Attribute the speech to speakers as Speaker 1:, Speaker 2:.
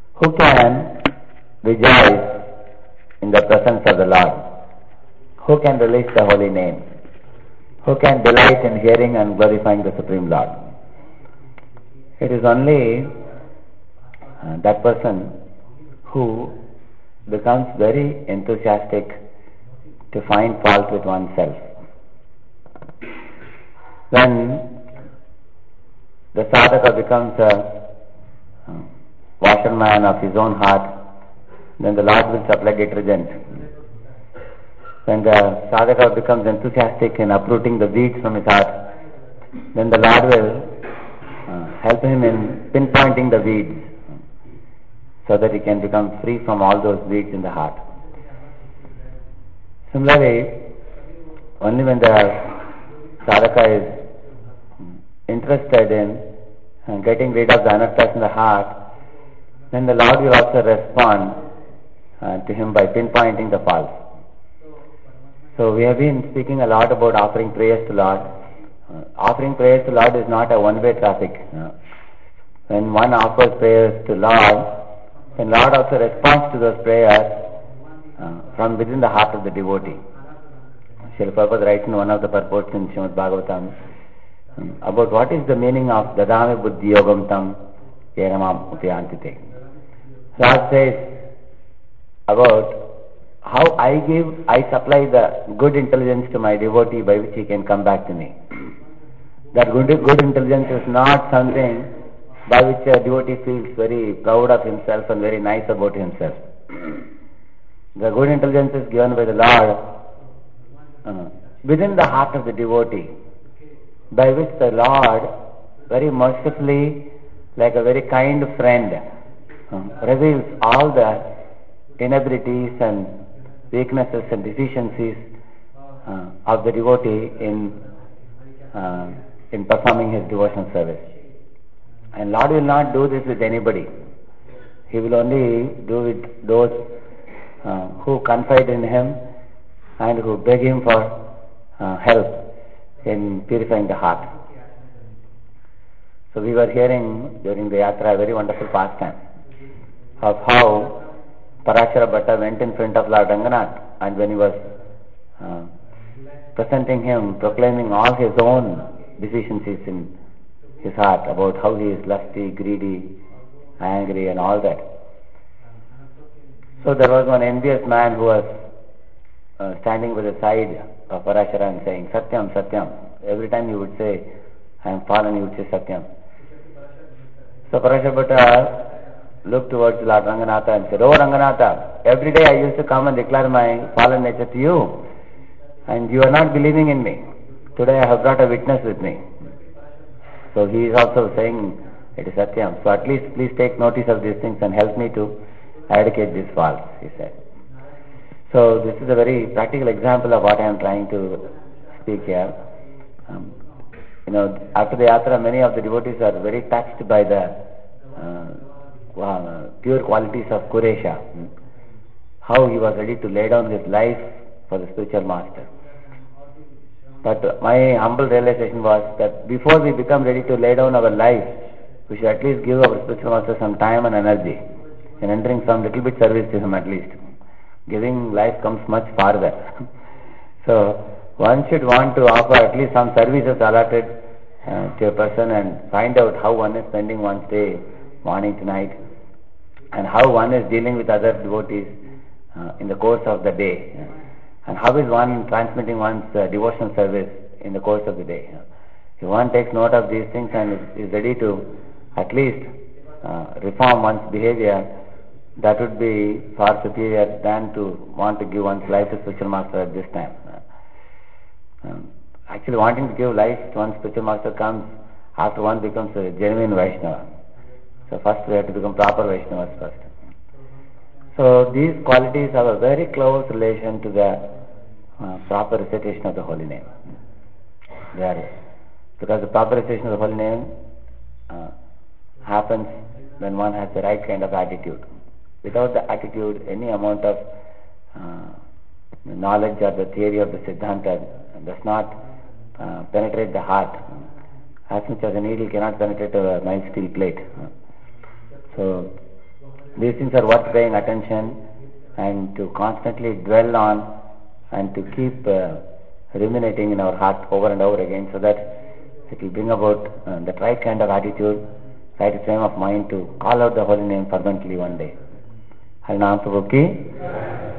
Speaker 1: Who can rejoice in the presence of the Lord? Who can release the holy name? Who can delight in hearing and glorifying the Supreme Lord? It is only that person who becomes very enthusiastic to find fault with oneself. When the sadhaka becomes a washerman of his own heart, then the Lord will supply detergent. When the sadhaka becomes enthusiastic in uprooting the weeds from his heart, then the Lord will help him in pinpointing the weeds so that he can become free from all those weeds in the heart. Similarly, only when the sadhaka is interested in getting rid of the anarthas in the heart, then the Lord will also respond to him by pinpointing the faults. So we have been speaking a lot about offering prayers to Lord. Offering prayers to Lord is not a one-way traffic. When one offers prayers to Lord, then Lord also responds to those prayers from within the heart of the devotee. Srila Prabhupada writes in one of the purports in Srimad Bhagavatam about what is the meaning of Dadami Buddhi Yogam Tam Yenamam Upayantite. Lord says about how I supply the good intelligence to my devotee by which he can come back to me. That good intelligence is not something by which a devotee feels very proud of himself and very nice about himself. The good intelligence is given by the Lord within the heart of the devotee, by which the Lord very mercifully, like a very kind friend, reveals all the inabilities and weaknesses and deficiencies of the devotee in performing his devotional service. And Lord will not do this with anybody. He will only do with those who confide in him and who beg him for help in purifying the heart. So we were hearing during the yatra a very wonderful pastime of how Parashara Bhatta went in front of Lord Ranganath, and when he was presenting him, proclaiming all his own deficiencies in his heart about how he is lusty, greedy, angry and all that. So there was one envious man who was standing by the side of Parashara and saying, Satyam, Satyam. Every time he would say, I am fallen, he would say Satyam. So Parashara Bhatta looked towards Lord Ranganatha and said, Oh Ranganatha, every day I used to come and declare my fallen nature to you, and you are not believing in me. Today I have brought a witness with me. So he is also saying it is Satyam. So at least please take notice of these things and help me to eradicate these faults, he said. So this is a very practical example of what I am trying to speak here. After the yatra, many of the devotees are very touched by the pure qualities of Kuresha, how he was ready to lay down his life for the spiritual master. But my humble realization was that before we become ready to lay down our life, we should at least give our spiritual master some time and energy in entering some little bit service to him at least. Giving life comes much farther. So one should want to offer at least some services allotted to a person and find out how one is spending one's day, morning to night, and how one is dealing with other devotees in the course of the day, and how is one transmitting one's devotional service in the course of the day. If one takes note of these things and is ready to at least reform one's behavior, that would be far superior than to want to give one's life to spiritual master at this time. Actually wanting to give life to one's spiritual master comes after one becomes a genuine Vaishnava. So first we have to become proper Vaishnavas first. So these qualities have a very close relation to the proper recitation of the holy name. Because the proper recitation of the holy name happens when one has the right kind of attitude. Without the attitude, any amount of knowledge or the theory of the Siddhanta does not penetrate the heart, as much as a needle cannot penetrate a nice steel plate. So These things are worth paying attention and to constantly dwell on and to keep ruminating in our heart over and over again, so that it will bring about the right kind of attitude, right frame of mind to call out the holy name fervently one day. Harinam Prabhu ki